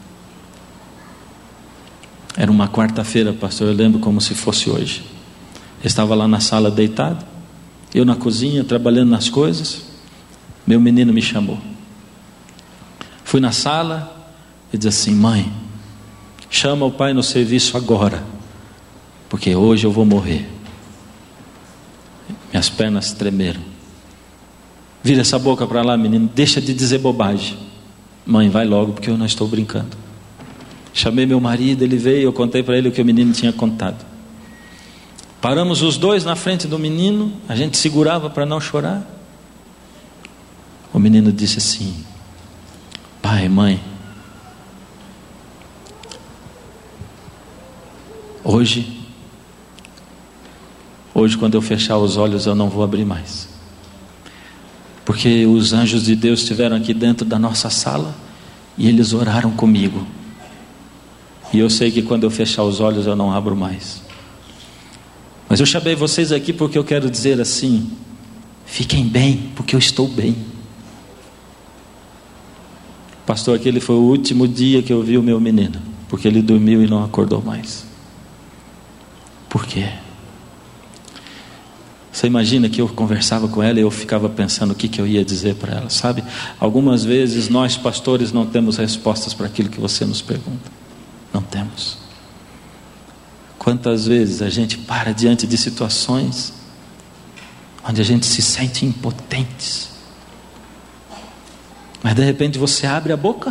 Era uma quarta-feira, pastor, eu lembro como se fosse hoje. Eu estava lá na sala deitado, eu na cozinha trabalhando nas coisas. Meu menino me chamou. Fui na sala e disse assim: mãe, chama o pai no serviço agora, porque hoje eu vou morrer. Minhas pernas tremeram. Vira essa boca para lá, menino, deixa de dizer bobagem. Mãe, vai logo, porque eu não estou brincando. Chamei meu marido, ele veio, eu contei para ele o que o menino tinha contado. Paramos os dois na frente do menino, a gente segurava para não chorar. O menino disse assim: pai, mãe, hoje, hoje quando eu fechar os olhos eu não vou abrir mais, porque os anjos de Deus estiveram aqui dentro da nossa sala e eles oraram comigo, e eu sei que quando eu fechar os olhos eu não abro mais. Mas eu chamei vocês aqui porque eu quero dizer assim: fiquem bem, porque eu estou bem. Pastor, aquele foi o último dia que eu vi o meu menino, porque ele dormiu e não acordou mais. Por quê? Você imagina que eu conversava com ela e eu ficava pensando o que, que eu ia dizer para ela, sabe? Algumas vezes nós pastores não temos respostas para aquilo que você nos pergunta. Não temos. Quantas vezes a gente para diante de situações onde a gente se sente impotentes, mas de repente você abre a boca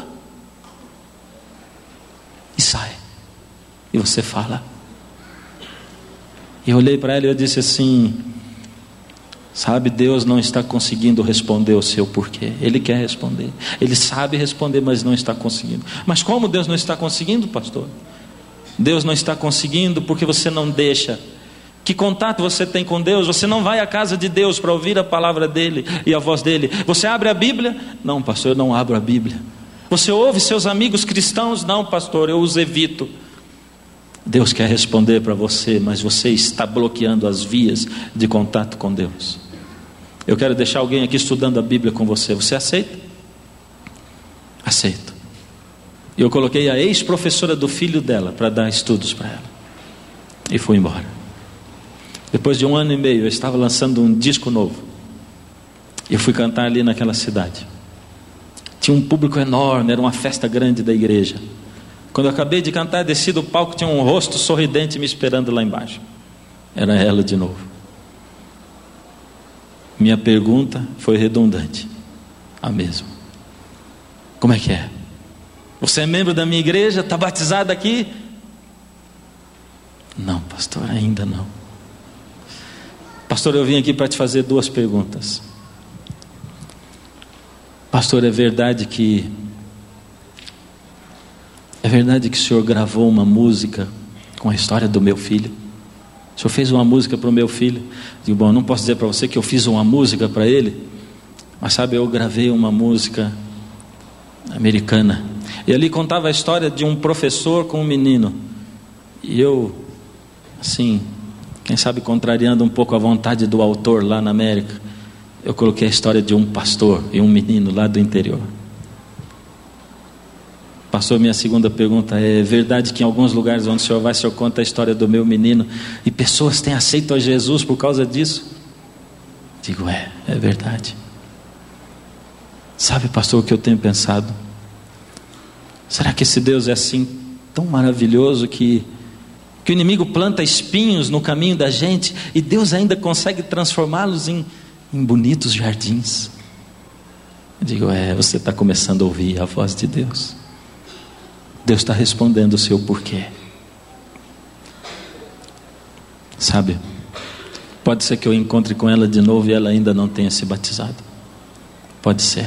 e sai, e você fala. E eu olhei para ela e eu disse assim: sabe, Deus não está conseguindo responder o seu porquê. Ele quer responder, Ele sabe responder, mas não está conseguindo. Mas como Deus não está conseguindo, pastor? Deus não está conseguindo porque você não deixa. Que contato você tem com Deus? Você não vai à casa de Deus para ouvir a palavra dEle e a voz dEle. Você abre a Bíblia? Não, pastor, eu não abro a Bíblia. Você ouve seus amigos cristãos? Não, pastor, eu os evito. Deus quer responder para você, mas você está bloqueando as vias de contato com Deus. Eu quero deixar alguém aqui estudando a Bíblia com você. Você aceita? Aceito. E eu coloquei a ex-professora do filho dela para dar estudos para ela. E fui embora. Depois de um ano e meio, eu estava lançando um disco novo. Eu fui cantar ali naquela cidade. Tinha um público enorme, era uma festa grande da igreja. Quando eu acabei de cantar, desci do palco, tinha um rosto sorridente me esperando lá embaixo. Era ela de novo. Minha pergunta foi redundante. A mesma. Como é que é? Você é membro da minha igreja? Está batizado aqui? Não, pastor, ainda não. Pastor, eu vim aqui para te fazer duas perguntas. Pastor, é verdade que É verdade que o senhor gravou uma música com a história do meu filho? O senhor fez uma música para o meu filho? Digo, bom, não posso dizer para você que eu fiz uma música para ele, mas sabe, eu gravei uma música americana. E ali contava a história de um professor com um menino. E eu, assim, quem sabe contrariando um pouco a vontade do autor lá na América, eu coloquei a história de um pastor e um menino lá do interior. Pastor, minha segunda pergunta é: é verdade que em alguns lugares onde o senhor vai, o senhor conta a história do meu menino e pessoas têm aceito a Jesus por causa disso? Digo, é, é verdade. Sabe, pastor, o que eu tenho pensado? Será que esse Deus é assim tão maravilhoso que, que o inimigo planta espinhos no caminho da gente e Deus ainda consegue transformá-los em, em bonitos jardins? Eu digo, é, você está começando a ouvir a voz de Deus. Deus está respondendo o seu porquê. Sabe, pode ser que eu encontre com ela de novo e ela ainda não tenha se batizado. Pode ser.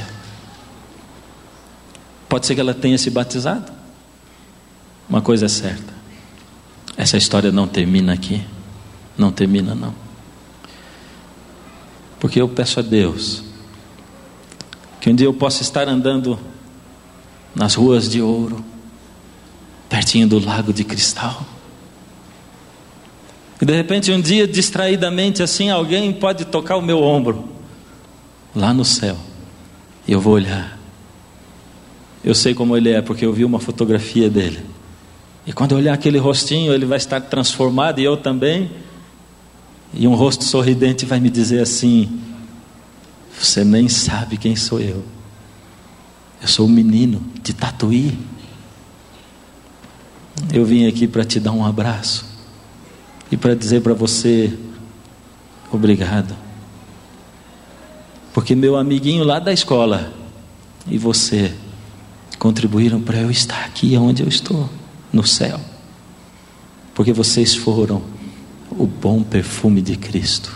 Pode ser que ela tenha se batizado. Uma coisa é certa: essa história não termina aqui. Não termina não. Porque eu peço a Deus que um dia eu possa estar andando nas ruas de ouro, pertinho do lago de cristal, e de repente um dia, distraidamente assim, alguém pode tocar o meu ombro lá no céu, e eu vou olhar. Eu sei como ele é, porque eu vi uma fotografia dele, e quando eu olhar aquele rostinho, ele vai estar transformado, e eu também, e um rosto sorridente vai me dizer assim: você nem sabe quem sou eu. Eu sou o menino de Tatuí. Eu vim aqui para te dar um abraço e para dizer para você obrigado, porque meu amiguinho lá da escola e você contribuíram para eu estar aqui onde eu estou, no céu, porque vocês foram o bom perfume de Cristo.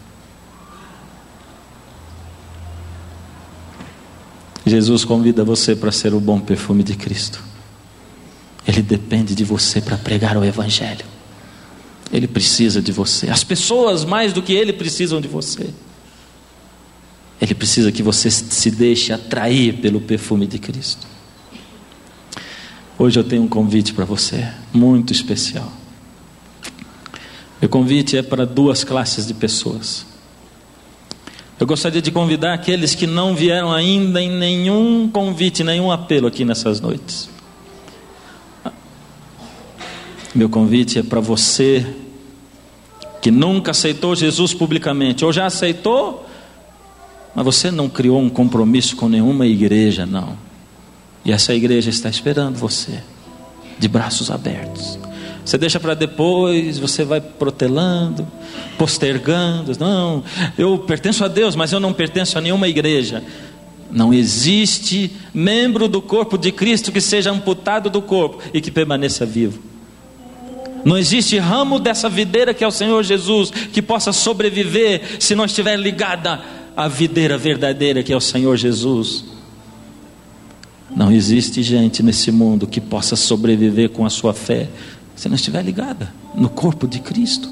Jesus convida você para ser o bom perfume de Cristo. Ele depende de você para pregar o Evangelho. Ele precisa de você. As pessoas, mais do que ele, precisam de você. Ele precisa que você se deixe atrair pelo perfume de Cristo. Hoje eu tenho um convite para você, muito especial. Meu convite é para duas classes de pessoas. Eu gostaria de convidar aqueles que não vieram ainda em nenhum convite, nenhum apelo aqui nessas noites. Meu convite é para você que nunca aceitou Jesus publicamente, ou já aceitou, mas você não criou um compromisso com nenhuma igreja, não. E essa igreja está esperando você, de braços abertos. Você deixa para depois, você vai protelando, postergando. Não, eu pertenço a Deus, mas eu não pertenço a nenhuma igreja. Não existe membro do corpo de Cristo que seja amputado do corpo e que permaneça vivo. Não existe ramo dessa videira que é o Senhor Jesus que possa sobreviver se não estiver ligada à videira verdadeira que é o Senhor Jesus. Não existe gente nesse mundo que possa sobreviver com a sua fé se não estiver ligada no corpo de Cristo.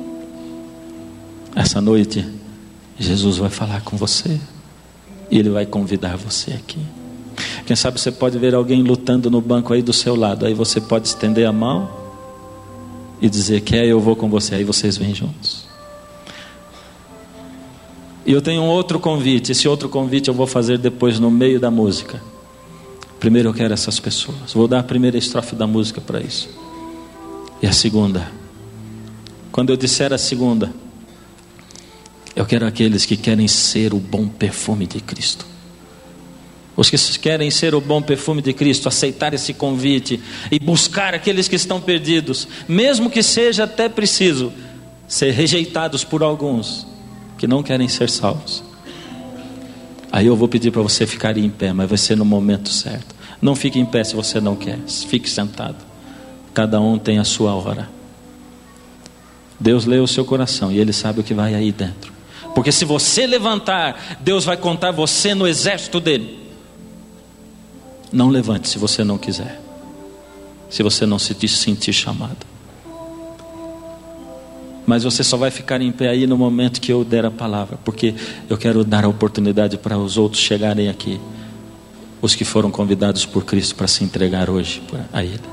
Essa noite Jesus vai falar com você e Ele vai convidar você aqui. Quem sabe você pode ver alguém lutando no banco aí do seu lado. Aí você pode estender a mão e dizer: quer, eu vou com você. Aí vocês vêm juntos. E eu tenho um outro convite. Esse outro convite eu vou fazer depois no meio da música. Primeiro eu quero essas pessoas. Vou dar a primeira estrofe da música para isso. E a segunda, quando eu disser a segunda, eu quero aqueles que querem ser o bom perfume de Cristo. Os que querem ser o bom perfume de Cristo, aceitar esse convite e buscar aqueles que estão perdidos, mesmo que seja até preciso ser rejeitados por alguns que não querem ser salvos. Aí eu vou pedir para você ficar em pé, mas vai ser no momento certo. Não fique em pé se você não quer, fique sentado. Cada um tem a sua hora. Deus lê o seu coração e Ele sabe o que vai aí dentro. Porque se você levantar, Deus vai contar você no exército dele. Não levante se você não quiser, se você não se sentir chamado. Mas você só vai ficar em pé aí no momento que eu der a palavra, porque eu quero dar a oportunidade para os outros chegarem aqui, os que foram convidados por Cristo para se entregar hoje a Ele.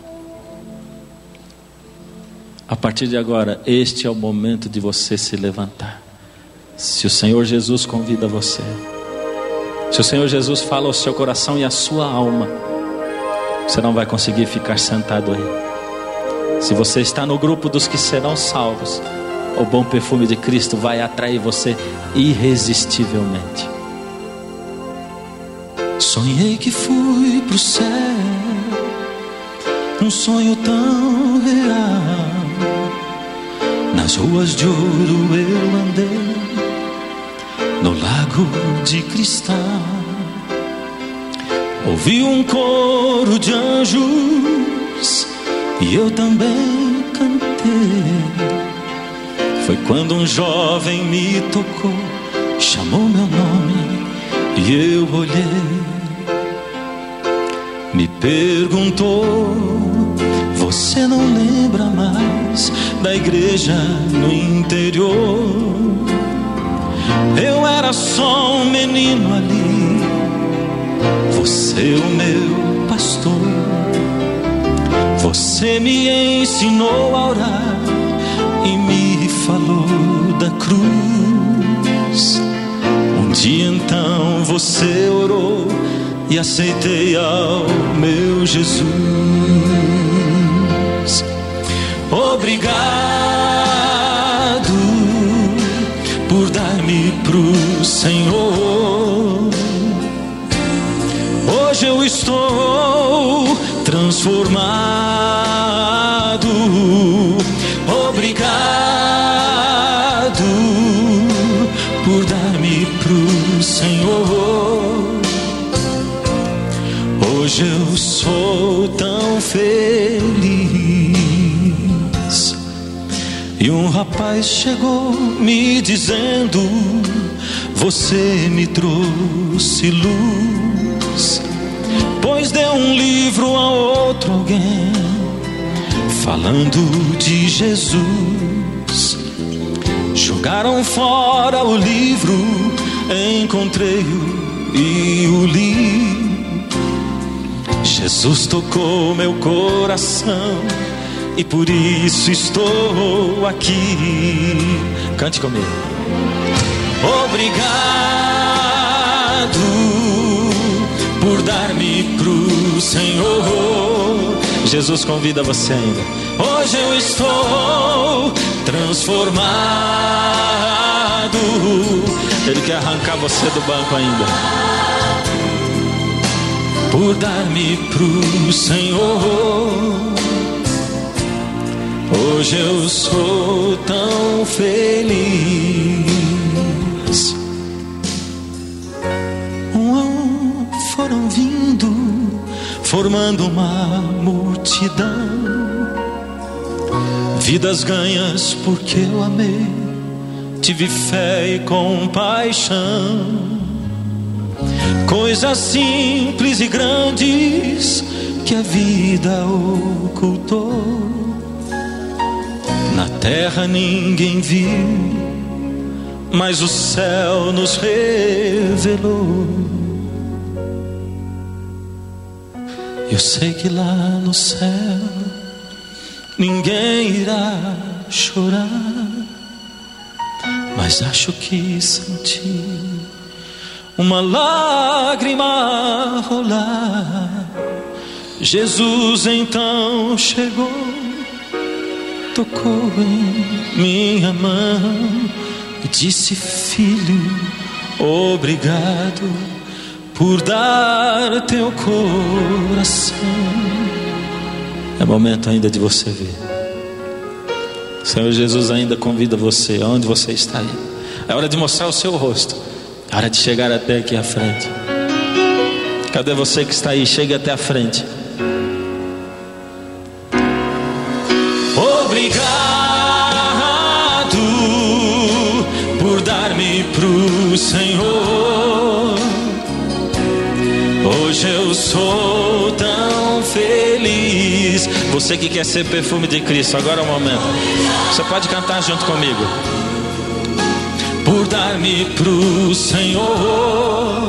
A partir de agora, este é o momento de você se levantar. Se o Senhor Jesus convida você, se o Senhor Jesus fala ao seu coração e à sua alma, você não vai conseguir ficar sentado aí. Se você está no grupo dos que serão salvos, o bom perfume de Cristo vai atrair você irresistivelmente. Sonhei que fui pro céu, um sonho tão real. Nas ruas de ouro eu andei, no lago de cristal. Ouvi um coro de anjos e eu também cantei. Foi quando um jovem me tocou, chamou meu nome e eu olhei. Me perguntou: você não lembra mais da igreja no interior? Eu era só um menino ali, você o meu pastor. Você me ensinou a orar e me falou da cruz. Um dia então você orou e aceitei ao meu Jesus. Obrigado por dar-me pro Senhor. Hoje eu estou transformado. Obrigado por dar-me pro Senhor. Hoje eu sou tão feliz. E um rapaz chegou me dizendo: você me trouxe luz, pois deu um livro a outro alguém, falando de Jesus. Jogaram fora o livro, encontrei-o e o li. Jesus tocou meu coração e por isso estou aqui. Cante comigo. Obrigado por dar-me pro Senhor. Jesus convida você ainda. Hoje eu estou transformado. Ele quer arrancar você do banco ainda. Por dar-me pro Senhor, hoje eu sou tão feliz. Um a um foram vindo, formando uma multidão. Vidas ganhas porque eu amei, tive fé e compaixão. Coisas simples e grandes que a vida ocultou. Na terra ninguém viu, mas o céu nos revelou. Eu sei que lá no céu ninguém irá chorar, mas acho que senti uma lágrima rolar. Jesus então chegou, tocou em minha mão e disse: filho, obrigado por dar teu coração. É momento ainda de você ver. O Senhor Jesus ainda convida você, aonde você está aí. É hora de mostrar o seu rosto, é hora de chegar até aqui à frente. Cadê você que está aí? Chegue até a frente. Obrigado por dar-me pro Senhor. Hoje eu sou tão feliz. Você que quer ser perfume de Cristo, agora é o momento. Você pode cantar junto comigo. Por dar-me pro Senhor,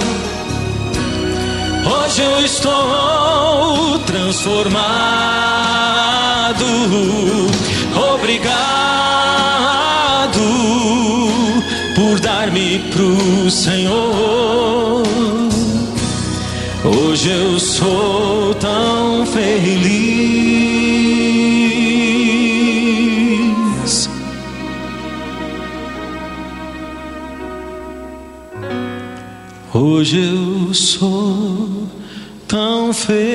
hoje eu estou transformado. Obrigado por dar-me pro Senhor. Hoje eu sou tão feliz. Hoje eu sou tão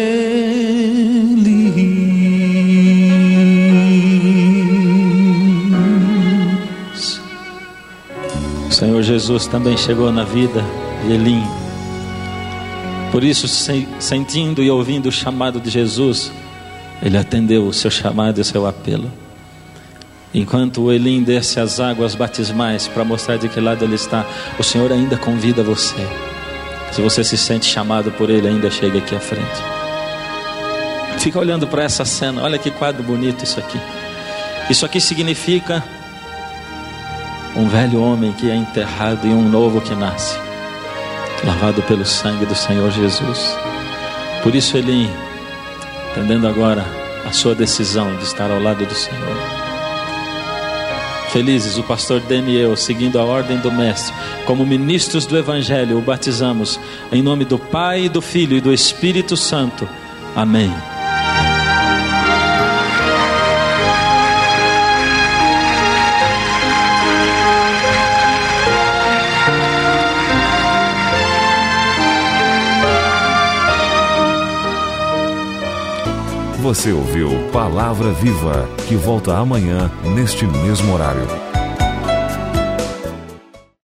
feliz. O Senhor Jesus também chegou na vida de Elim. Por isso, sentindo e ouvindo o chamado de Jesus, ele atendeu o seu chamado e o seu apelo. Enquanto o Elim desce as águas batismais para mostrar de que lado ele está, o Senhor ainda convida você. Se você se sente chamado por ele, ainda chega aqui à frente. Fica olhando para essa cena. Olha que quadro bonito isso aqui. Isso aqui significa um velho homem que é enterrado e um novo que nasce, lavado pelo sangue do Senhor Jesus. Por isso Elim, entendendo agora a sua decisão de estar ao lado do Senhor. Felizes, o pastor Dani e eu, seguindo a ordem do mestre, como ministros do Evangelho, o batizamos em nome do Pai, do Filho e do Espírito Santo. Amém. Você ouviu Palavra Viva, que volta amanhã neste mesmo horário.